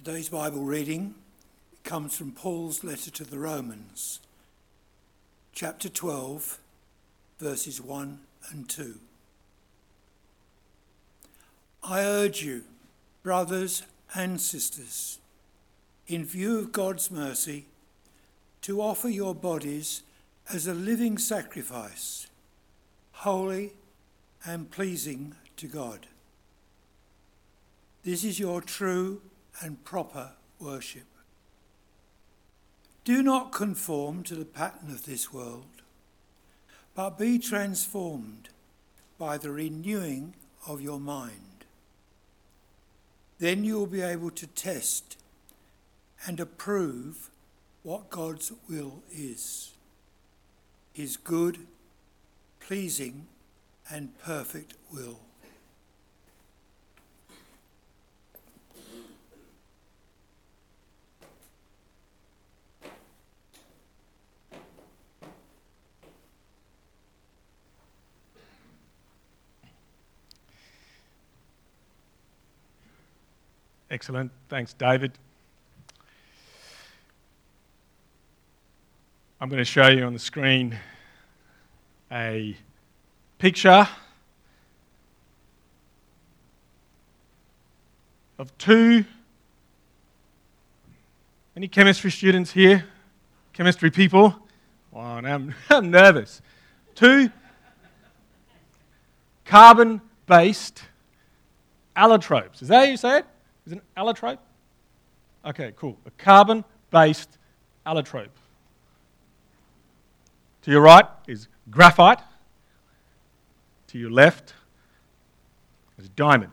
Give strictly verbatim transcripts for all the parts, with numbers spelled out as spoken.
Today's Bible reading comes from Paul's letter to the Romans, chapter twelve, verses one and two. I urge you, brothers and sisters, in view of God's mercy, to offer your bodies as a living sacrifice, holy and pleasing to God. This is your true and proper worship. Do not conform to the pattern of this world, but be transformed by the renewing of your mind. Then you will be able to test and approve what God's will is, his good, pleasing, and perfect will. Excellent. Thanks, David. I'm going to show you on the screen a picture of two, any chemistry students here? Chemistry people? Wow, now I'm, I'm nervous. Two carbon-based allotropes. Is that how you say it? Is it an allotrope? Okay, cool. A carbon-based allotrope. To your right is graphite. To your left is diamond.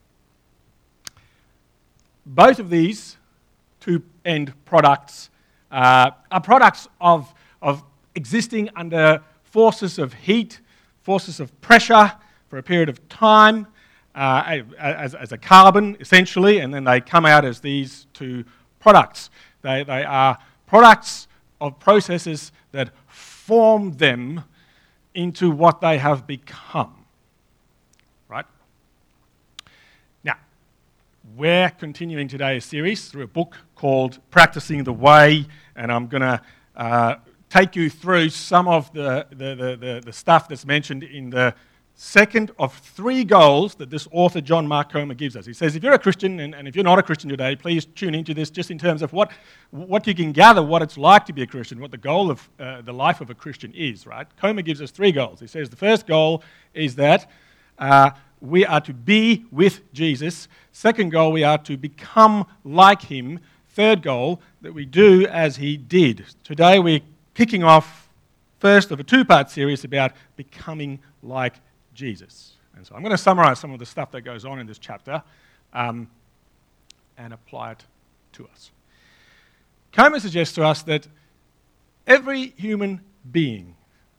Both of these two end products uh, are products of, of existing under forces of heat, forces of pressure for a period of time, Uh, as, as a carbon, essentially, and then they come out as these two products. They, they are products of processes that form them into what they have become, right? Now, we're continuing today's series through a book called Practicing the Way, and I'm going to uh, take you through some of the, the, the, the, the stuff that's mentioned in the second of three goals that this author, John Mark Comer, gives us. He says, if you're a Christian, and, and if you're not a Christian today, please tune into this just in terms of what, what you can gather, what it's like to be a Christian, what the goal of uh, the life of a Christian is, right? Comer gives us three goals. He says the first goal is that uh, we are to be with Jesus. Second goal, we are to become like him. Third goal, that we do as he did. Today we're kicking off first of a two-part series about becoming like Jesus. And so I'm going to summarize some of the stuff that goes on in this chapter um, and apply it to us. Comer suggests to us that every human being,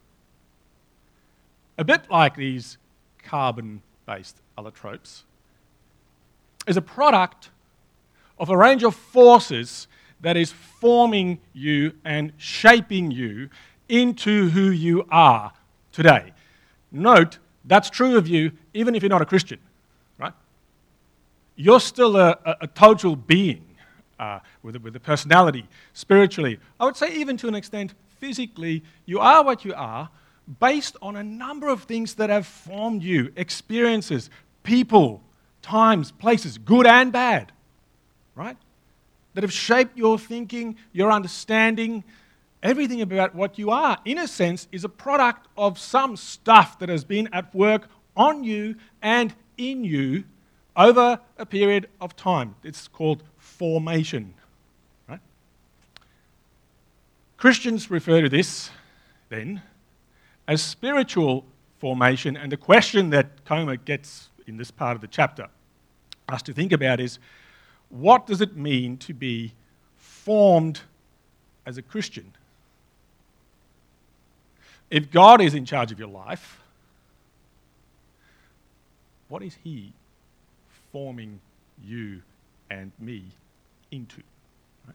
a bit like these carbon-based allotropes, is a product of a range of forces that is forming you and shaping you into who you are today. Note, that's true of you even if you're not a Christian, right? You're still a, a, a total being uh, with, a, with a personality, spiritually. I would say even to an extent physically, you are what you are based on a number of things that have formed you, experiences, people, times, places, good and bad, right? That have shaped your thinking, your understanding. Everything about what you are, in a sense, is a product of some stuff that has been at work on you and in you over a period of time. It's called formation, right? Christians refer to this, then, as spiritual formation, and the question that Comer gets in this part of the chapter us to think about is, what does it mean to be formed as a Christian? If God is in charge of your life, what is he forming you and me into? Right?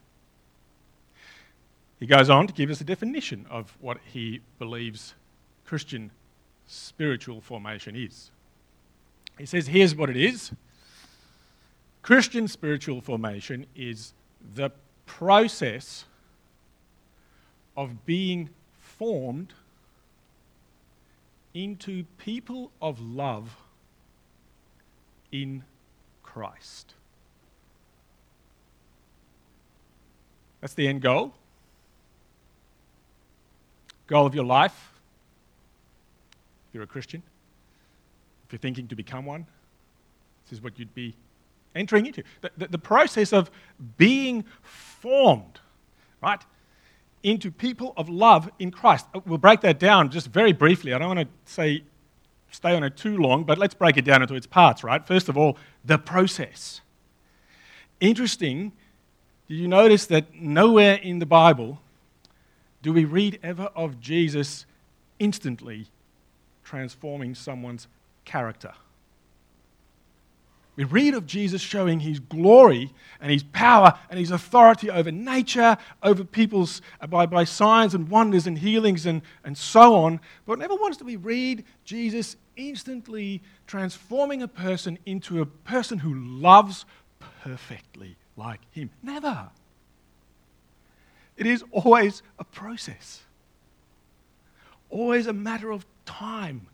He goes on to give us a definition of what he believes Christian spiritual formation is. He says, here's what it is. Christian spiritual formation is the process of being formed into people of love in Christ. That's the end goal. Goal of your life, if you're a Christian, if you're thinking to become one, this is what you'd be entering into. The, the, the process of being formed, right, into people of love in Christ. We'll break that down just very briefly. I don't want to say stay on it too long, but let's break it down into its parts, right? First of all, the process. Interesting, did you notice that nowhere in the Bible do we read ever of Jesus instantly transforming someone's character? We read of Jesus showing his glory and his power and his authority over nature, over people's, uh, by, by signs and wonders and healings and, and so on. But never once do we read Jesus instantly transforming a person into a person who loves perfectly like him. Never. It is always a process. Always a matter of time.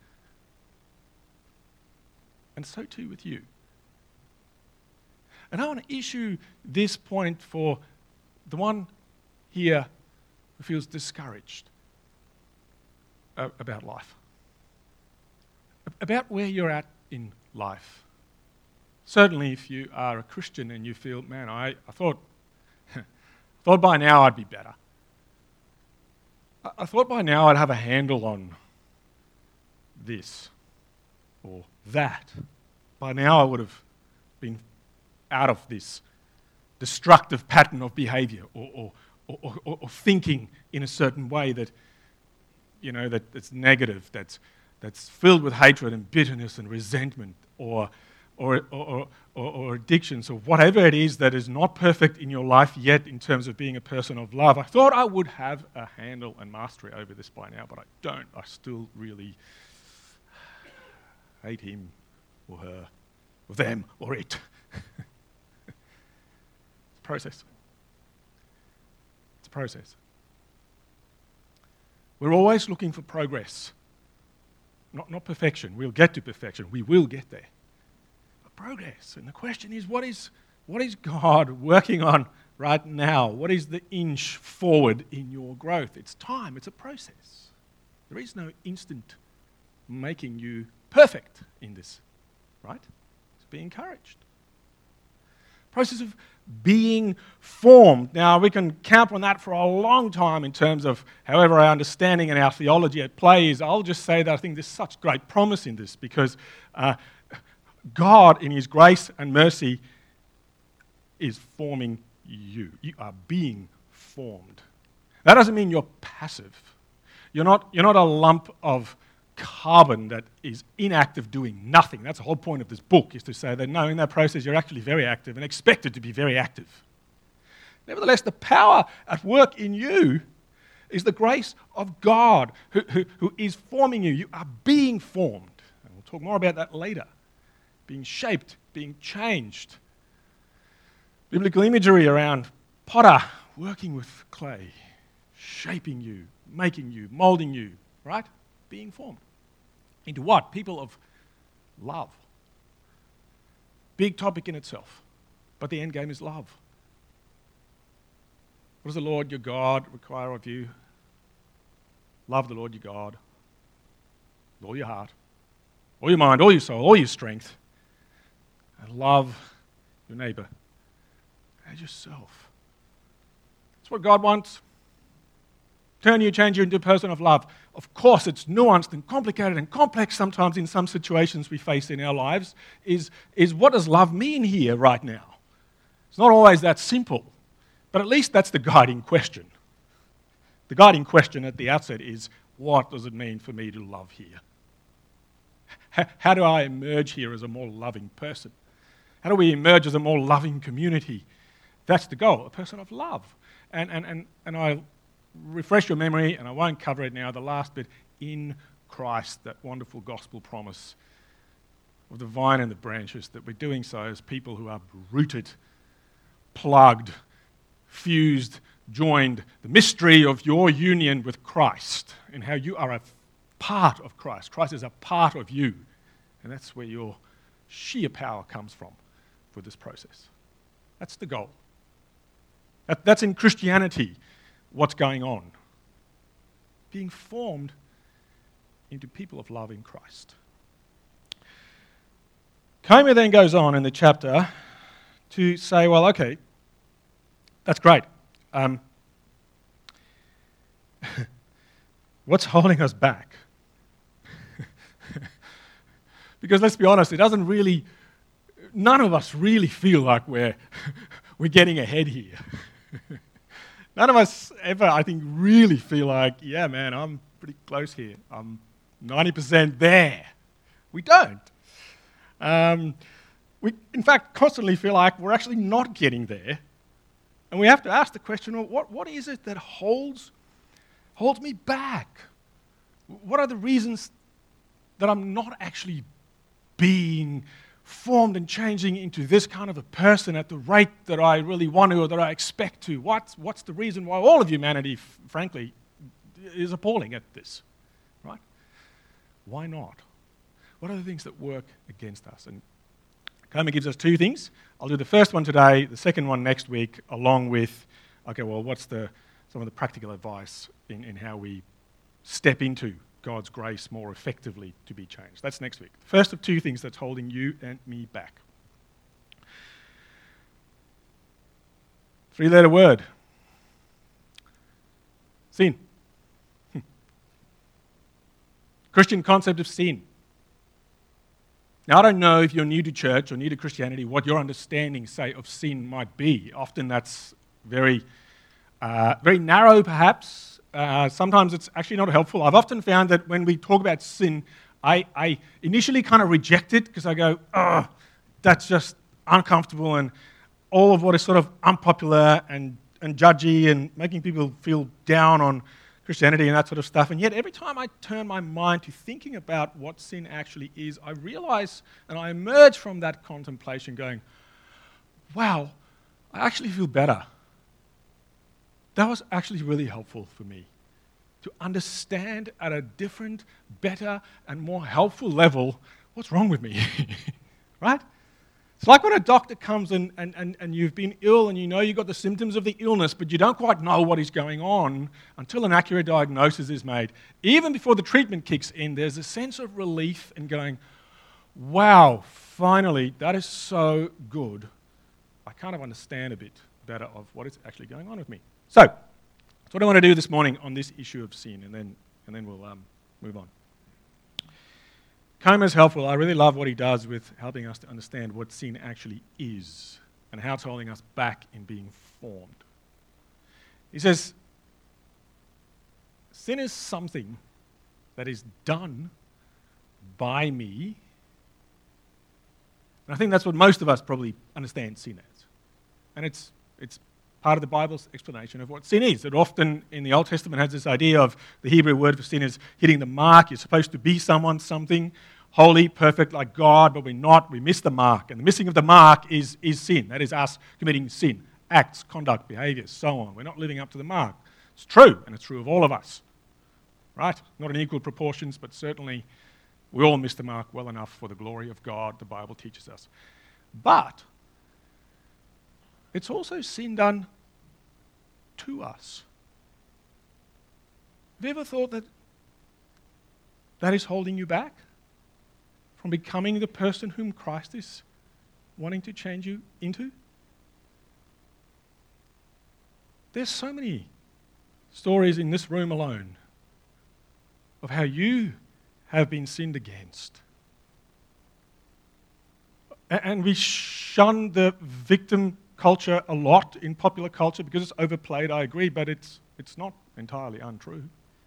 And so too with you. And I want to issue this point for the one here who feels discouraged about life, about where you're at in life. Certainly if you are a Christian and you feel, man, I, I thought, I thought by now I'd be better. I, I thought by now I'd have a handle on this or that. By now I would have been out of this destructive pattern of behavior or, or, or, or, or thinking in a certain way that, you know, that, that's negative, that's, that's filled with hatred and bitterness and resentment or, or, or, or, or addictions or whatever it is that is not perfect in your life yet in terms of being a person of love. I thought I would have a handle and mastery over this by now, but I don't. I still really hate him or her or them or it. Process. It's a process. We're always looking for progress. Not, not perfection. We'll get to perfection. We will get there. But progress. And the question is, what is, what is God working on right now? What is the inch forward in your growth? It's time. It's a process. There is no instant making you perfect in this, right? So be encouraged. Process of being formed. Now, we can camp on that for a long time in terms of however our understanding and our theology at play is. I'll just say that I think there's such great promise in this because uh, God, in his grace and mercy, is forming you. You are being formed. That doesn't mean you're passive. You're not, you're not a lump of carbon that is inactive doing nothing. That's the whole point of this book, is to say that no, in that process you're actually very active and expected to be very active. Nevertheless, the power at work in you is the grace of God who, who, who is forming you. You are being formed. And we'll talk more about that later. Being shaped, being changed. Biblical imagery around potter working with clay, shaping you, making you, molding you, right? Being formed. Into what? People of love. Big topic in itself. But the end game is love. What does the Lord your God require of you? Love the Lord your God with all your heart, all your mind, all your soul, all your strength. And love your neighbor as yourself. That's what God wants. Turn you, change you into a person of love. Of course, it's nuanced and complicated and complex sometimes in some situations we face in our lives, is, is what does love mean here right now? It's not always that simple, but at least that's the guiding question. The guiding question at the outset is, what does it mean for me to love here? How, how do I emerge here as a more loving person? How do we emerge as a more loving community? That's the goal, a person of love. And, and, and, and I'll refresh your memory, and I won't cover it now, the last bit, in Christ, that wonderful gospel promise. of the vine and the branches, that we're doing so as people who are rooted, plugged, fused, joined, the mystery of your union with Christ and how you are a part of Christ. Christ is a part of you. And that's where your sheer power comes from for this process. That's the goal. That, that's in Christianity what's going on. Being formed into people of love in Christ. Comer then goes on in the chapter to say, well, okay, that's great. Um, what's holding us back? Because let's be honest, it doesn't really, none of us really feel like we're, we're getting ahead here. None of us ever, I think, really feel like, yeah, man, I'm pretty close here. I'm ninety percent there. We don't. Um, we, in fact, constantly feel like we're actually not getting there. And we have to ask the question, well, what, what is it that holds, holds me back? What are the reasons that I'm not actually being formed and changing into this kind of a person at the rate that I really want to or that I expect to? What's, what's the reason why all of humanity, f- frankly, is appalling at this, right? Why not? What are the things that work against us? And Comer gives us two things. I'll do the first one today, the second one next week, along with, okay, well, what's the some of the practical advice in, in how we step into God's grace more effectively to be changed. That's next week. The first of two things that's holding you and me back. Three-letter word. Sin. Christian concept of sin. Now, I don't know if you're new to church or new to Christianity, what your understanding, say, of sin might be. Often that's very, uh, very narrow, perhaps. Uh, sometimes it's actually not helpful. I've often found that when we talk about sin, I, I initially kind of reject it because I go, oh, that's just uncomfortable, and all of what is sort of unpopular and, and judgy and making people feel down on Christianity and that sort of stuff. And yet every time I turn my mind to thinking about what sin actually is, I realize and I emerge from that contemplation going, wow, I actually feel better. That was actually really helpful for me to understand at a different, better, and more helpful level what's wrong with me, right? It's like when a doctor comes in and, and, and you've been ill and you know you've got the symptoms of the illness, but you don't quite know what is going on until an accurate diagnosis is made. Even before the treatment kicks in, there's a sense of relief and going, wow, finally, that is so good. I kind of understand a bit better of what is actually going on with me. So, that's what I want to do this morning on this issue of sin, and then, and then we'll um, move on. Comer's helpful. I really love what he does with helping us to understand what sin actually is and how it's holding us back in being formed. He says, sin is something that is done by me. And I think that's what most of us probably understand sin as. And it's it's part of the Bible's explanation of what sin is. It often in the Old Testament has this idea of the Hebrew word for sin is hitting the mark. You're supposed to be someone, something holy, perfect like God, but we're not. We miss the mark. And the missing of the mark is, is sin. That is us committing sin, acts, conduct, behaviors, so on. We're not living up to the mark. It's true, and it's true of all of us, right? Not in equal proportions, but certainly we all miss the mark well enough for the glory of God, the Bible teaches us. But it's also sin done to us. Have you ever thought that that is holding you back from becoming the person whom Christ is wanting to change you into? There's so many stories in this room alone of how you have been sinned against. And we shun the victim culture a lot in popular culture because it's overplayed, I agree, but it's it's not entirely untrue.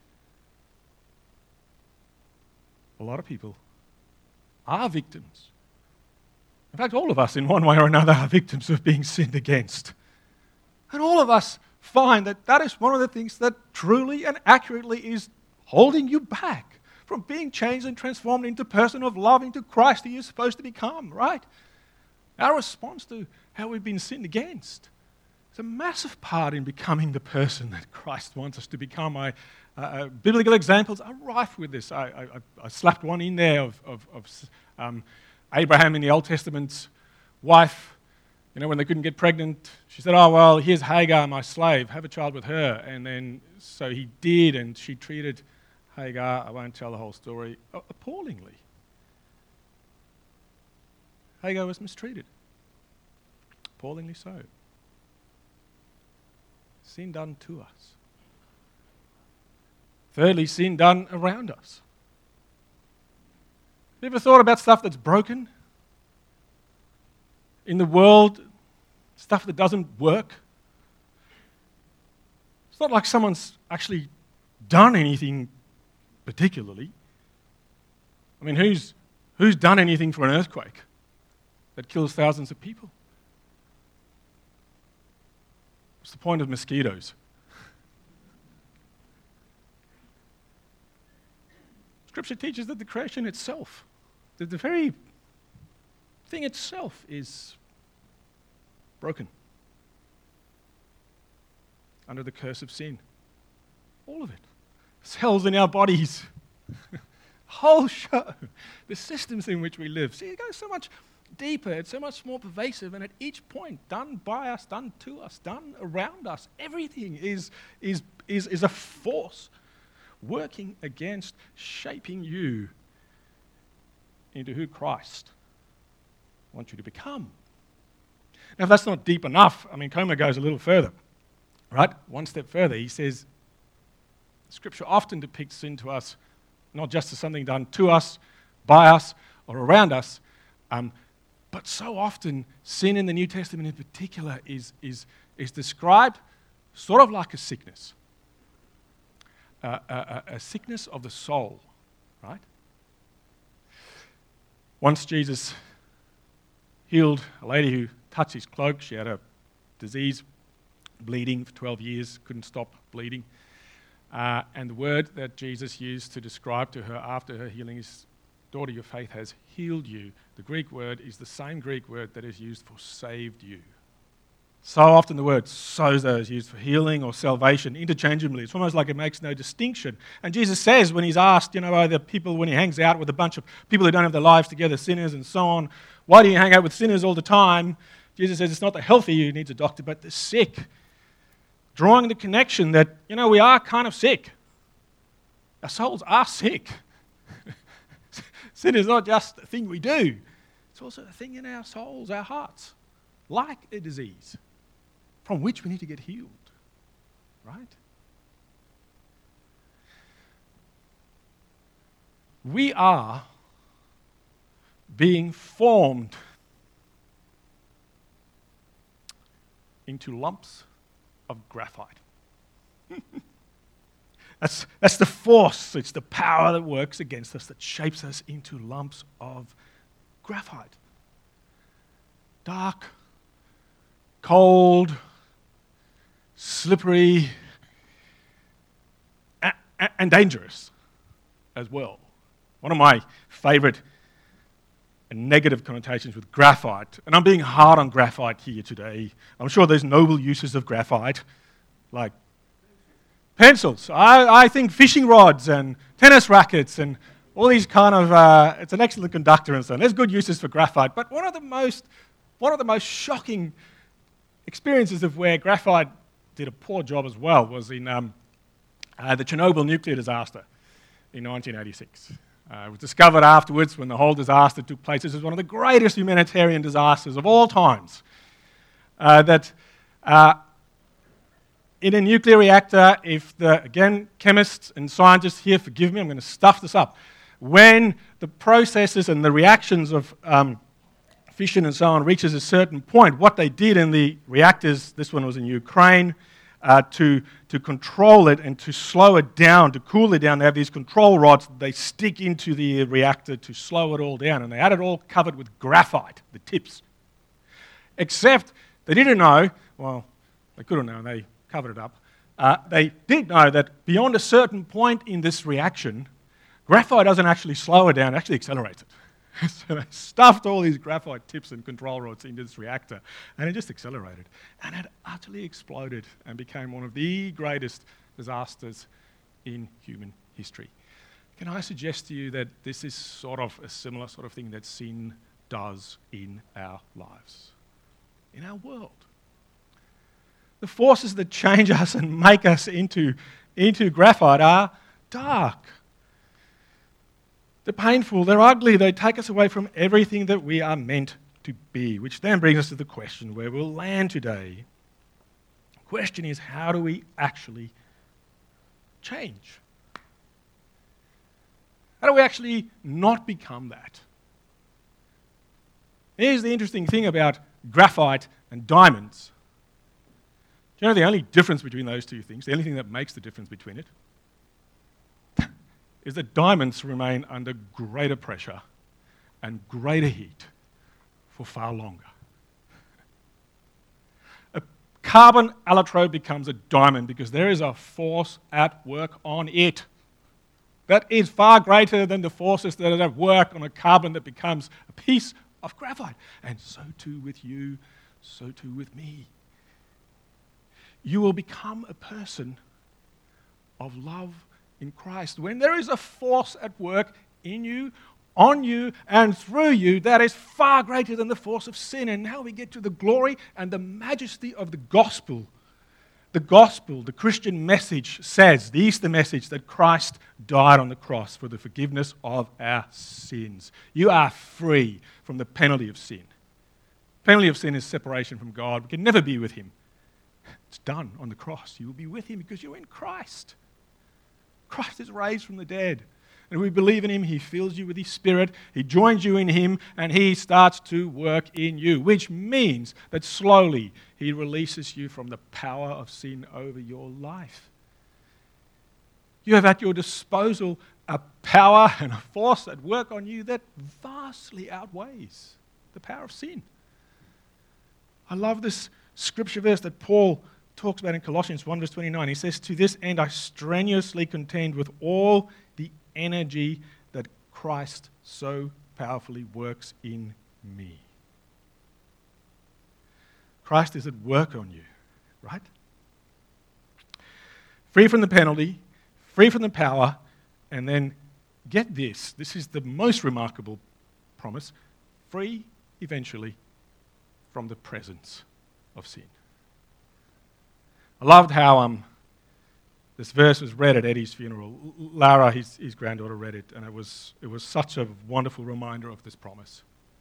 A lot of people are victims. In fact, all of us in one way or another are victims of being sinned against. And all of us find that that is one of the things that truly and accurately is holding you back from being changed and transformed into the person of love, into Christ that you're supposed to become, right? Our response to how we've been sinned against is a massive part in becoming the person that Christ wants us to become. I, uh, biblical examples are rife with this. I, I, I slapped one in there of, of, of um, Abraham in the Old Testament's wife. You know, when they couldn't get pregnant, she said, oh, well, here's Hagar, my slave. Have a child with her. And then, so he did, and she treated Hagar, I won't tell the whole story, appallingly. Hagar was mistreated. Appallingly so. Sin done to us. Thirdly, sin done around us. Have you ever thought about stuff that's broken? In the world, stuff that doesn't work? It's not like someone's actually done anything particularly. I mean, who's, who's done anything for an earthquake that kills thousands of people? What's the point of mosquitoes? Scripture teaches that the creation itself, that the very thing itself is broken under the curse of sin. All of it. Cells in our bodies. Whole show. The systems in which we live. See, it goes so much deeper. It's so much more pervasive. And at each point, done by us, done to us, done around us, everything is, is, is, is a force working against shaping you into who Christ wants you to become. Now, if that's not deep enough, I mean, Comer goes a little further, right? One step further. He says, Scripture often depicts sin to us not just as something done to us, by us, or around us, um, but so often sin in the New Testament in particular is, is, is described sort of like a sickness. Uh, a, a sickness of the soul, right? Once Jesus healed a lady who touched his cloak. She had a disease, bleeding for twelve years, couldn't stop bleeding. Uh, and the word that Jesus used to describe to her after her healing is, daughter, your faith has healed you. The Greek word is the same Greek word that is used for saved you. So often the word sozo is used for healing or salvation interchangeably. It's almost like it makes no distinction. And Jesus says when he's asked, you know, by the people, when he hangs out with a bunch of people who don't have their lives together, sinners and so on, why do you hang out with sinners all the time? Jesus says it's not the healthy who needs a doctor, but the sick. Drawing the connection that, you know, we are kind of sick. Our souls are sick. Sin is not just a thing we do. It's also a thing in our souls, our hearts, like a disease, from which we need to get healed, right? We are being formed into lumps of graphite. that's, that's the force, it's the power that works against us, that shapes us into lumps of graphite. Dark, cold, slippery, a- a- and dangerous as well. One of my favorite and negative connotations with graphite, and I'm being hard on graphite here today. I'm sure there's noble uses of graphite, like pencils. I, I think fishing rods and tennis rackets and all these kind of, uh, it's an excellent conductor and so on. There's good uses for graphite, but one of the most, one of the most shocking experiences of where graphite did a poor job as well was in um, uh, the Chernobyl nuclear disaster in nineteen eighty-six. Uh, it was discovered afterwards when the whole disaster took place. This is one of the greatest humanitarian disasters of all times. Uh, that uh, in a nuclear reactor, if the, again, chemists and scientists here, forgive me, I'm going to stuff this up. When the processes and the reactions of um, fission and so on reaches a certain point, what they did in the reactors, this one was in Ukraine, Uh, to, to control it and to slow it down, to cool it down. They have these control rods that they stick into the reactor to slow it all down. And they had it all covered with graphite, the tips. Except they didn't know, well, they could have known, they covered it up. Uh, they did know that beyond a certain point in this reaction, Graphite doesn't actually slow it down, it actually accelerates it. So they stuffed all these graphite tips and control rods into this reactor, and it just accelerated. And it utterly exploded and became one of the greatest disasters in human history. Can I suggest to you that this is sort of a similar sort of thing that sin does in our lives, in our world? The forces that change us and make us into, into graphite are dark. They're painful, they're ugly, they take us away from everything that we are meant to be, which then brings us to the question where we'll land today. The question is, how do we actually change? How do we actually not become that? Here's the interesting thing about graphite and diamonds. Do you know the only difference between those two things, the only thing that makes the difference between it, is that diamonds remain under greater pressure and greater heat for far longer. A carbon allotrope becomes a diamond because there is a force at work on it that is far greater than the forces that are at work on a carbon that becomes a piece of graphite. And so too with you, so too with me. You will become a person of love in Christ when there is a force at work in you, on you, and through you that is far greater than the force of sin. And now we get to the glory and the majesty of the gospel. The gospel, the Christian message says, the Easter message, that Christ died on the cross for the forgiveness of our sins. You are free from the penalty of sin. The penalty of sin is separation from God. We can never be with him. It's done on the cross. You will be with him because you're in Christ. Christ is raised from the dead. And we believe in him, he fills you with his spirit, he joins you in him, and he starts to work in you, which means that slowly he releases you from the power of sin over your life. You have at your disposal a power and a force at work on you that vastly outweighs the power of sin. I love this scripture verse that Paul talks about in Colossians one verse twenty-nine. He says, "To this end I strenuously contend with all the energy that Christ so powerfully works in me." Christ is at work on you, right? Free from the penalty, free from the power, and then get this, this is the most remarkable promise, free eventually from the presence of sin. I loved how um, this verse was read at Eddie's funeral. Lara, his, his granddaughter, read it, and it was, it was such a wonderful reminder of this promise.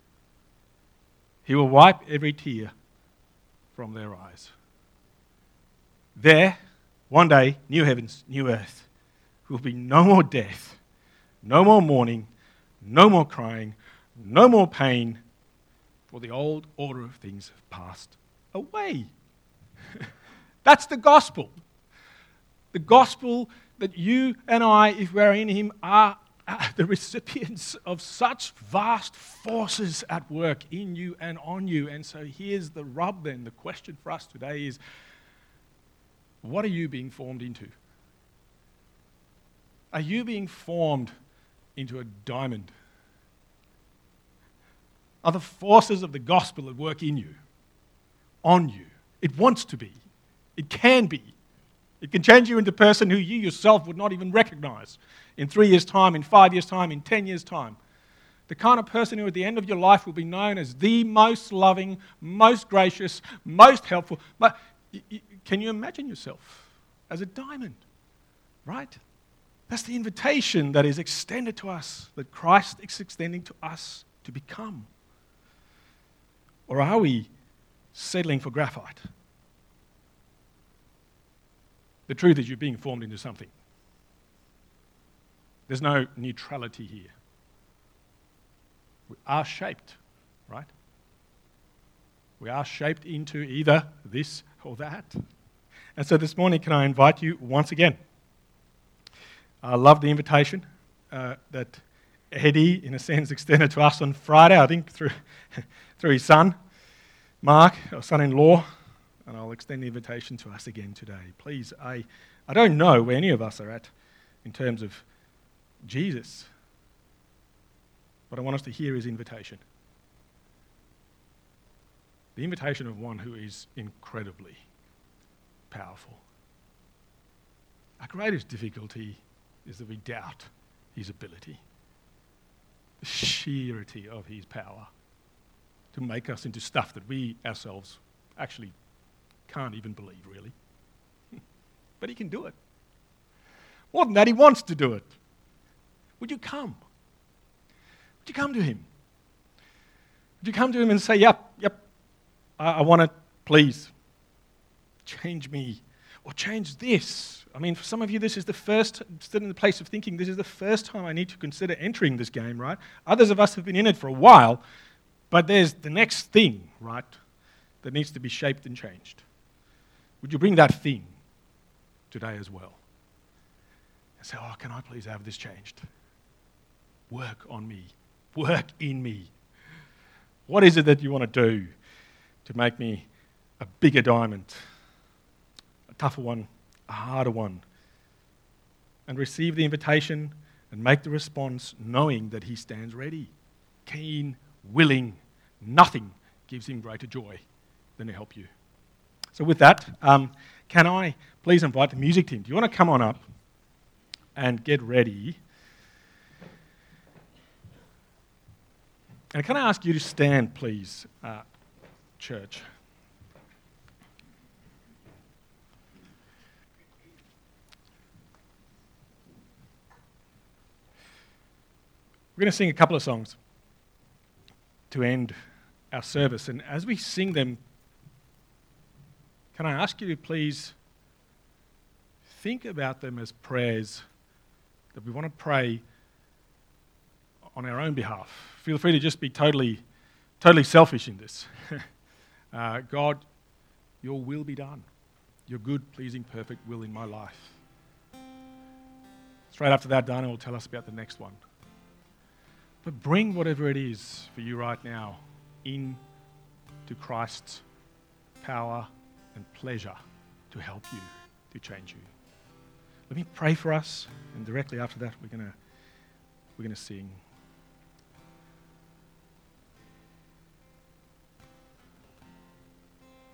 He will wipe every tear from their eyes. There, one day, new heavens, new earth, will be no more death, no more mourning, no more crying, no more pain, for the old order of things have passed away. That's the gospel. The gospel that you and I, if we're in him, are, are the recipients of such vast forces at work in you and on you. And so here's the rub then. The question for us today is, what are you being formed into? Are you being formed into a diamond? Are the forces of the gospel at work in you, on you? It wants to be. It can be. It can change you into a person who you yourself would not even recognize in three years' time, in five years' time, in ten years' time. The kind of person who at the end of your life will be known as the most loving, most gracious, most helpful. But can you imagine yourself as a diamond, right? That's the invitation that is extended to us, that Christ is extending to us to become. Or are we settling for graphite? The truth is you're being formed into something. There's no neutrality here. We are shaped, right? We are shaped into either this or that. And so this morning, can I invite you once again? I love the invitation uh, that Eddie, in a sense, extended to us on Friday, I think through, through his son, Mark, our son-in-law. And I'll extend the invitation to us again today. Please, I, I don't know where any of us are at in terms of Jesus. But I want us to hear his invitation. The invitation of one who is incredibly powerful. Our greatest difficulty is that we doubt his ability, the sheerity of his power to make us into stuff that we ourselves actually can't even believe, really. But he can do it. More than that, he wants to do it. Would you come? Would you come to him? Would you come to him and say, yep, yep, I, I want to, please, change me, or change this. I mean, for some of you, this is the first, stood in the place of thinking, this is the first time I need to consider entering this game, right? Others of us have been in it for a while, but there's the next thing, right, that needs to be shaped and changed. Would you bring that thing today as well? And say, oh, can I please have this changed? Work on me. Work in me. What is it that you want to do to make me a bigger diamond, a tougher one, a harder one? And receive the invitation and make the response knowing that he stands ready, keen, willing. Nothing gives him greater joy than to help you. So with that, um, can I please invite the music team? Do you want to come on up and get ready? And can I ask you to stand, please, uh, church? We're going to sing a couple of songs to end our service. And as we sing them, can I ask you to please think about them as prayers that we want to pray on our own behalf. Feel free to just be totally, totally selfish in this. uh, God, your will be done. Your good, pleasing, perfect will in my life. Straight after that, Dana will tell us about the next one. But bring whatever it is for you right now in to Christ's power and pleasure to help you, to change you. Let me pray for us, and directly after that, we're going to we're going to sing.